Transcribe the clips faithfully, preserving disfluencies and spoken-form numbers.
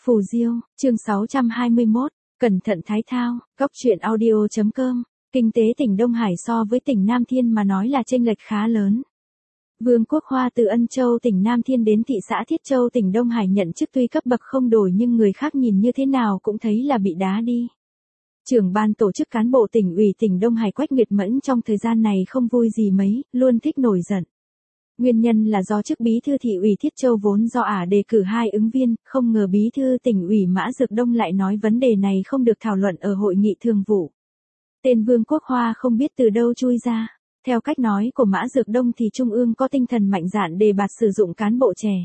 Phù Diêu, chương sáu trăm hai mươi mốt, cẩn thận thái thao, góc truyện audio.com, kinh tế tỉnh Đông Hải so với tỉnh Nam Thiên mà nói là chênh lệch khá lớn. Vương Quốc Hoa từ Ân Châu tỉnh Nam Thiên đến thị xã Thiết Châu tỉnh Đông Hải nhận chức tuy cấp bậc không đổi nhưng người khác nhìn như thế nào cũng thấy là bị đá đi. Trưởng ban tổ chức cán bộ tỉnh ủy tỉnh Đông Hải Quách Nguyệt Mẫn trong thời gian này không vui gì mấy, luôn thích nổi giận. Nguyên nhân là do chức bí thư thị ủy Thiết Châu vốn do ả đề cử hai ứng viên, không ngờ bí thư tỉnh ủy Mã Dược Đông lại nói vấn đề này không được thảo luận ở hội nghị thường vụ. Tên Vương Quốc Hoa không biết từ đâu chui ra. Theo cách nói của Mã Dược Đông thì Trung ương có tinh thần mạnh dạn đề bạt sử dụng cán bộ trẻ.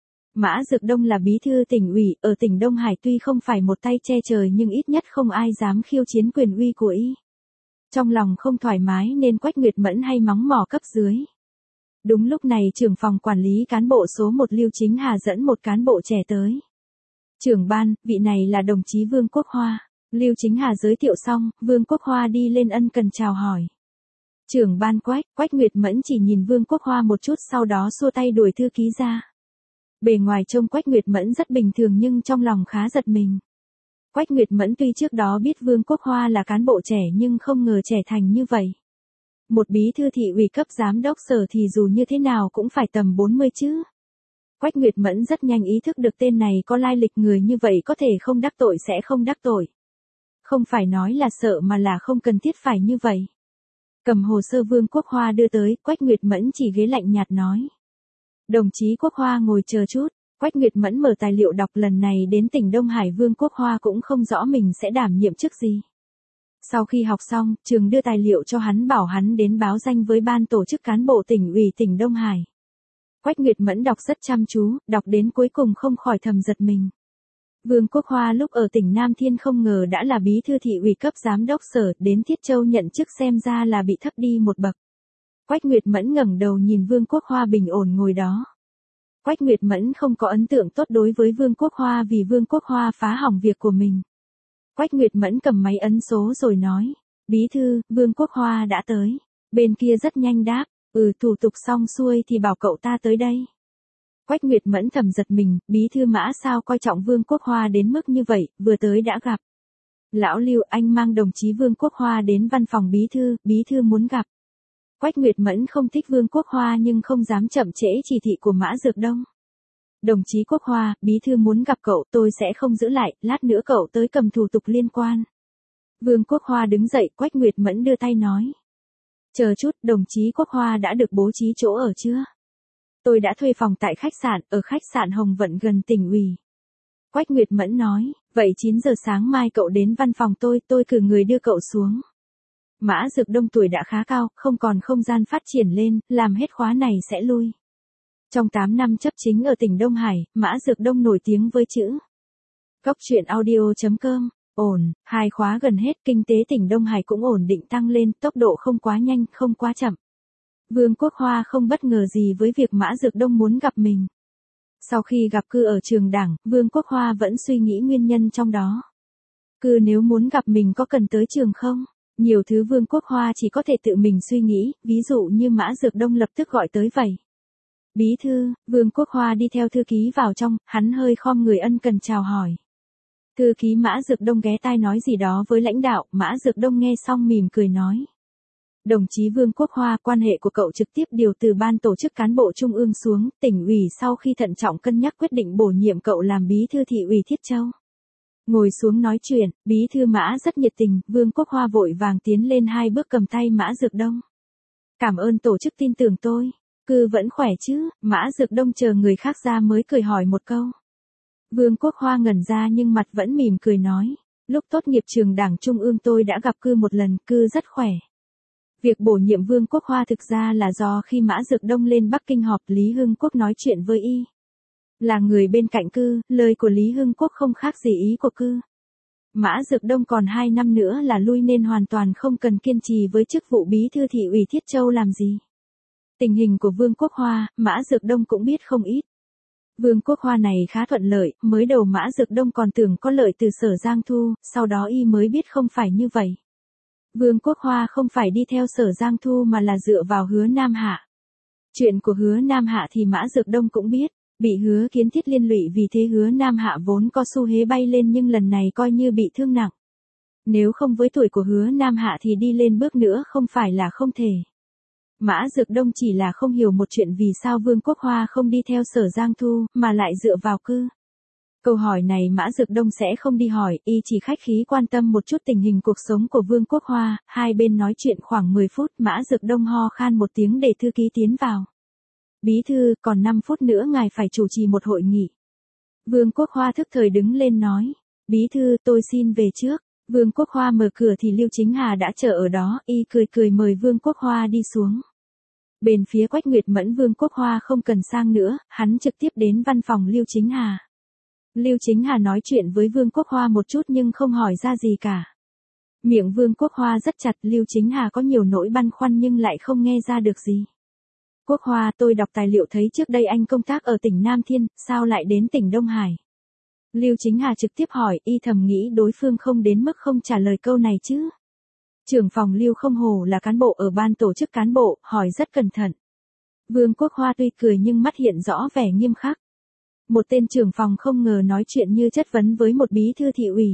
Mã Dược Đông là bí thư tỉnh ủy ở tỉnh Đông Hải tuy không phải một tay che trời nhưng ít nhất không ai dám khiêu chiến quyền uy của y. Trong lòng không thoải mái nên Quách Nguyệt Mẫn hay mắng mỏ cấp dưới. Đúng lúc này trưởng phòng quản lý cán bộ số một Lưu Chính Hà dẫn một cán bộ trẻ tới. Trưởng ban, vị này là đồng chí Vương Quốc Hoa. Lưu Chính Hà giới thiệu xong, Vương Quốc Hoa đi lên ân cần chào hỏi. Trưởng ban Quách, Quách Nguyệt Mẫn chỉ nhìn Vương Quốc Hoa một chút sau đó xua tay đuổi thư ký ra. Bề ngoài trông Quách Nguyệt Mẫn rất bình thường nhưng trong lòng khá giật mình. Quách Nguyệt Mẫn tuy trước đó biết Vương Quốc Hoa là cán bộ trẻ nhưng không ngờ trẻ thành như vậy. Một bí thư thị ủy cấp giám đốc sở thì dù như thế nào cũng phải tầm bốn mươi chứ. Quách Nguyệt Mẫn rất nhanh ý thức được tên này có lai lịch người như vậy có thể không đắc tội sẽ không đắc tội. Không phải nói là sợ mà là không cần thiết phải như vậy. Cầm hồ sơ Vương Quốc Hoa đưa tới, Quách Nguyệt Mẫn chỉ ghế lạnh nhạt nói. Đồng chí Quốc Hoa ngồi chờ chút, Quách Nguyệt Mẫn mở tài liệu đọc lần này đến tỉnh Đông Hải Vương Quốc Hoa cũng không rõ mình sẽ đảm nhiệm chức gì. Sau khi học xong, trường đưa tài liệu cho hắn bảo hắn đến báo danh với ban tổ chức cán bộ tỉnh ủy tỉnh Đông Hải. Quách Nguyệt Mẫn đọc rất chăm chú, đọc đến cuối cùng không khỏi thầm giật mình. Vương Quốc Hoa lúc ở tỉnh Nam Thiên không ngờ đã là bí thư thị ủy cấp giám đốc sở, đến Thiết Châu nhận chức xem ra là bị thấp đi một bậc. Quách Nguyệt Mẫn ngẩng đầu nhìn Vương Quốc Hoa bình ổn ngồi đó. Quách Nguyệt Mẫn không có ấn tượng tốt đối với Vương Quốc Hoa vì Vương Quốc Hoa phá hỏng việc của mình. Quách Nguyệt Mẫn cầm máy ấn số rồi nói, bí thư, Vương Quốc Hoa đã tới. Bên kia rất nhanh đáp, ừ thủ tục xong xuôi thì bảo cậu ta tới đây. Quách Nguyệt Mẫn thầm giật mình, bí thư Mã sao coi trọng Vương Quốc Hoa đến mức như vậy, vừa tới đã gặp. Lão Lưu, anh mang đồng chí Vương Quốc Hoa đến văn phòng bí thư, bí thư muốn gặp. Quách Nguyệt Mẫn không thích Vương Quốc Hoa nhưng không dám chậm trễ chỉ thị của Mã Dược Đông. Đồng chí Quốc Hoa, bí thư muốn gặp cậu, tôi sẽ không giữ lại, lát nữa cậu tới cầm thủ tục liên quan. Vương Quốc Hoa đứng dậy, Quách Nguyệt Mẫn đưa tay nói. Chờ chút, đồng chí Quốc Hoa đã được bố trí chỗ ở chưa? Tôi đã thuê phòng tại khách sạn, ở khách sạn Hồng Vận gần tỉnh ủy. Quách Nguyệt Mẫn nói, vậy chín giờ sáng mai cậu đến văn phòng tôi, tôi cử người đưa cậu xuống. Mã Dược Đông tuổi đã khá cao, không còn không gian phát triển lên, làm hết khóa này sẽ lui. Trong tám năm chấp chính ở tỉnh Đông Hải, Mã Dược Đông nổi tiếng với chữ. Góc truyện audio.com, ổn, hai khóa gần hết, kinh tế tỉnh Đông Hải cũng ổn định tăng lên, tốc độ không quá nhanh, không quá chậm. Vương Quốc Hoa không bất ngờ gì với việc Mã Dược Đông muốn gặp mình. Sau khi gặp Cư ở trường đảng, Vương Quốc Hoa vẫn suy nghĩ nguyên nhân trong đó. Cư nếu muốn gặp mình có cần tới trường không? Nhiều thứ Vương Quốc Hoa chỉ có thể tự mình suy nghĩ, ví dụ như Mã Dược Đông lập tức gọi tới vậy. Bí thư, Vương Quốc Hoa đi theo thư ký vào trong, hắn hơi khom người ân cần chào hỏi. Thư ký Mã Dược Đông ghé tai nói gì đó với lãnh đạo, Mã Dược Đông nghe xong mỉm cười nói. Đồng chí Vương Quốc Hoa, quan hệ của cậu trực tiếp điều từ ban tổ chức cán bộ trung ương xuống, tỉnh ủy sau khi thận trọng cân nhắc quyết định bổ nhiệm cậu làm bí thư thị ủy Thiết Châu. Ngồi xuống nói chuyện, bí thư Mã rất nhiệt tình, Vương Quốc Hoa vội vàng tiến lên hai bước cầm tay Mã Dược Đông. Cảm ơn tổ chức tin tưởng tôi. Cư vẫn khỏe chứ? Mã Dược Đông chờ người khác ra mới cười hỏi một câu. Vương Quốc Hoa ngẩn ra nhưng mặt vẫn mỉm cười nói. Lúc tốt nghiệp trường đảng trung ương tôi đã gặp Cư một lần, Cư rất khỏe. Việc bổ nhiệm Vương Quốc Hoa thực ra là do khi Mã Dược Đông lên Bắc Kinh họp Lý Hưng Quốc nói chuyện với y. Là người bên cạnh Cư, lời của Lý Hưng Quốc không khác gì ý của Cư. Mã Dược Đông còn hai năm nữa là lui nên hoàn toàn không cần kiên trì với chức vụ bí thư thị ủy Thiết Châu làm gì. Tình hình của Vương Quốc Hoa, Mã Dược Đông cũng biết không ít. Vương Quốc Hoa này khá thuận lợi, mới đầu Mã Dược Đông còn tưởng có lợi từ Sở Giang Thu, sau đó y mới biết không phải như vậy. Vương Quốc Hoa không phải đi theo Sở Giang Thu mà là dựa vào Hứa Nam Hạ. Chuyện của Hứa Nam Hạ thì Mã Dược Đông cũng biết, Bị Hứa Kiến Thiết liên lụy vì thế Hứa Nam Hạ vốn có xu hế bay lên nhưng lần này coi như bị thương nặng. Nếu không với tuổi của Hứa Nam Hạ thì đi lên bước nữa không phải là không thể. Mã Dược Đông chỉ là không hiểu một chuyện vì sao Vương Quốc Hoa không đi theo Sở Giang Thu, mà lại dựa vào Cư. Câu hỏi này Mã Dược Đông sẽ không đi hỏi, y chỉ khách khí quan tâm một chút tình hình cuộc sống của Vương Quốc Hoa, hai bên nói chuyện khoảng mười phút, Mã Dược Đông ho khan một tiếng để thư ký tiến vào. Bí thư, còn năm phút nữa ngài phải chủ trì một hội nghị. Vương Quốc Hoa thức thời đứng lên nói, bí thư tôi xin về trước. Vương Quốc Hoa mở cửa thì Lưu Chính Hà đã chờ ở đó, y cười cười mời Vương Quốc Hoa đi xuống. Bên phía Quách Nguyệt Mẫn Vương Quốc Hoa không cần sang nữa, hắn trực tiếp đến văn phòng Lưu Chính Hà. Lưu Chính Hà nói chuyện với Vương Quốc Hoa một chút nhưng không hỏi ra gì cả. Miệng Vương Quốc Hoa rất chặt, Lưu Chính Hà có nhiều nỗi băn khoăn nhưng lại không nghe ra được gì. Quốc Hoa, tôi đọc tài liệu thấy trước đây anh công tác ở tỉnh Nam Thiên, sao lại đến tỉnh Đông Hải? Lưu Chính Hà trực tiếp hỏi, y thầm nghĩ đối phương không đến mức không trả lời câu này chứ. Trưởng phòng Lưu không hổ là cán bộ ở ban tổ chức cán bộ, hỏi rất cẩn thận. Vương Quốc Hoa tuy cười nhưng mắt hiện rõ vẻ nghiêm khắc. Một tên trưởng phòng không ngờ nói chuyện như chất vấn với một bí thư thị ủy.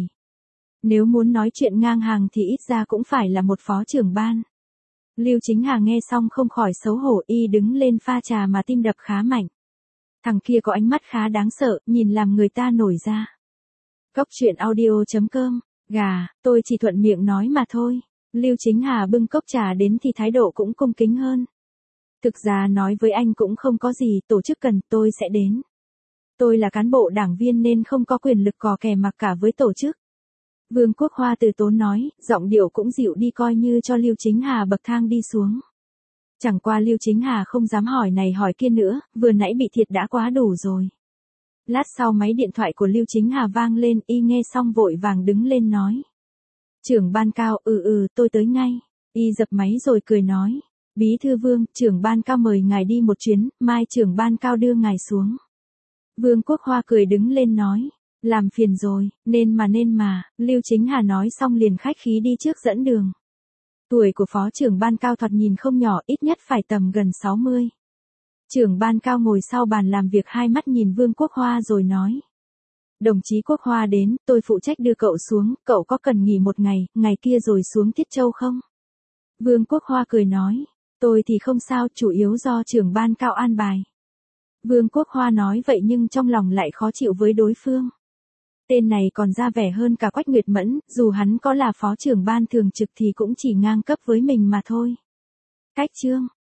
Nếu muốn nói chuyện ngang hàng thì ít ra cũng phải là một phó trưởng ban. Lưu Chính Hà nghe xong không khỏi xấu hổ, y đứng lên pha trà mà tim đập khá mạnh. Thằng kia có ánh mắt khá đáng sợ, nhìn làm người ta nổi da. Cốc truyện audio chấm com, gà, tôi chỉ thuận miệng nói mà thôi. Lưu Chính Hà bưng cốc trà đến thì thái độ cũng cung kính hơn. Thực ra nói với anh cũng không có gì, tổ chức cần tôi sẽ đến. Tôi là cán bộ đảng viên nên không có quyền lực cò kè mặc cả với tổ chức. Vương Quốc Hoa từ tốn nói, giọng điệu cũng dịu đi coi như cho Lưu Chính Hà bậc thang đi xuống. Chẳng qua Lưu Chính Hà không dám hỏi này hỏi kia nữa, vừa nãy bị thiệt đã quá đủ rồi. Lát sau máy điện thoại của Lưu Chính Hà vang lên, y nghe xong vội vàng đứng lên nói. Trưởng ban cao, ừ ừ tôi tới ngay. Y dập máy rồi cười nói. Bí thư Vương, trưởng ban cao mời ngài đi một chuyến, mai trưởng ban cao đưa ngài xuống. Vương Quốc Hoa cười đứng lên nói. Làm phiền rồi, nên mà nên mà, Lưu Chính Hà nói xong liền khách khí đi trước dẫn đường. Tuổi của phó trưởng ban cao thoạt nhìn không nhỏ, ít nhất phải tầm gần sáu mươi. Trưởng ban cao ngồi sau bàn làm việc hai mắt nhìn Vương Quốc Hoa rồi nói. Đồng chí Quốc Hoa đến, tôi phụ trách đưa cậu xuống, cậu có cần nghỉ một ngày, ngày kia rồi xuống Tiết Châu không? Vương Quốc Hoa cười nói, tôi thì không sao, chủ yếu do trưởng ban cao an bài. Vương Quốc Hoa nói vậy nhưng trong lòng lại khó chịu với đối phương. Tên này còn ra vẻ hơn cả Quách Nguyệt Mẫn, dù hắn có là phó trưởng ban thường trực thì cũng chỉ ngang cấp với mình mà thôi. Cách chương